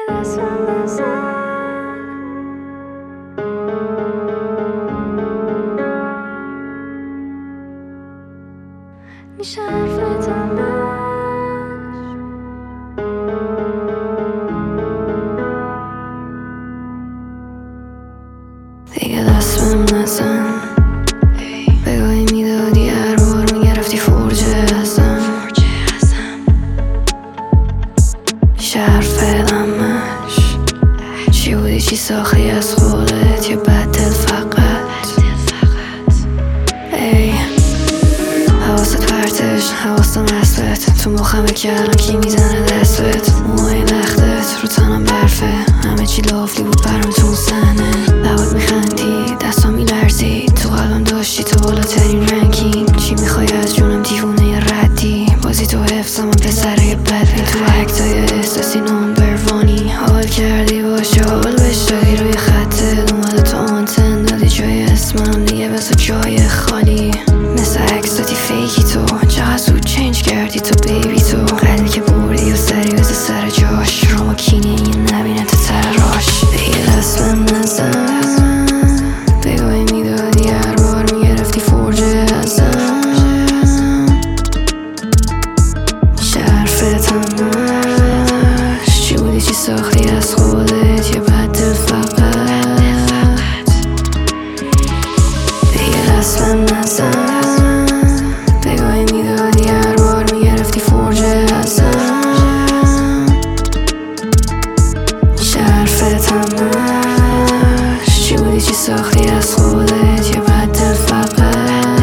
دستم نزن میشه حرفت دیگه دستم نزن بگاهی میدادی هر بار میگرفتی فرجه ازم میشه حرفت همش چی بودی چی ساختی از خودت یا بدل فقط ای حواست پرتش حواست مستت تو مخمه که الان کی میزنه دستت موهای لختت رو تنم برفه همه چی لافلی بود برام تو صحنه لبات میخندی دستام میلرزید تو قلبم داشتی تو بالاترین رنکینگ چی میخوای از جونم دیوونه یا ردی بازی تو حفظم پسره بدبین تو اکتای احساسی نامبروانی حال کردی باشه حال بش دادی روی خطت اومده تو آنتن دادی جای اسمم دیگه بس جای خالی مثل عکساتی فیکی تو چقدر زود چنج کردی تو بیبی تو قدری که بردی و سری بزه سر جاش راما کینه یه نبینه تو تراش دیگه دستم نزن بگاهی میدادی هر بار میگرفتی فرجه ازم میشه حرفت همش چی بودی چی ساختی از خودت یا بدل فقط دیگه دستم نزن بگاهی میدادی هر بار میگرفتی فرجه ازم میشه حرفت همش چی بودی چی ساختی از خودت یا بدل فقط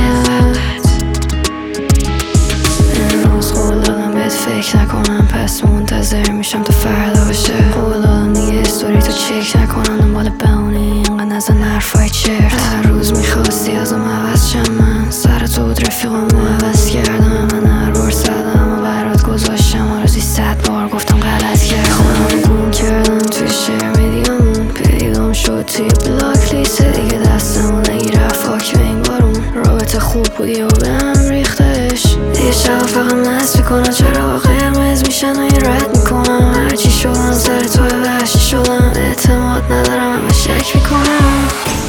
امروز قول دادم بهت فکر نکنم پس منتظر میشم تا فردا باشه قول دادم دیگه استوری تو چک نکنم دنبال بهونه اینقدر نزن حرفای چرت هر روز میخواستی ازم عوض شم من سر تو بود رفیقامو عوض کردم من هر بار زدم و برات گذاشتم آرزوی 100 بار گفتم غلط کردم خودم گم کردم توی شعر میدیامون پیدام شد توی بلاک لیست دیگه دستمو نگیره فاک به این بارون رابطه خوب بودی و به هم ریختش دیگه شب فقط مست میکنم چرا قرمز میشن و این رد میکنم هرچی شدم سر تو وحشی شدم اعتماد ندارم همه شک میکنم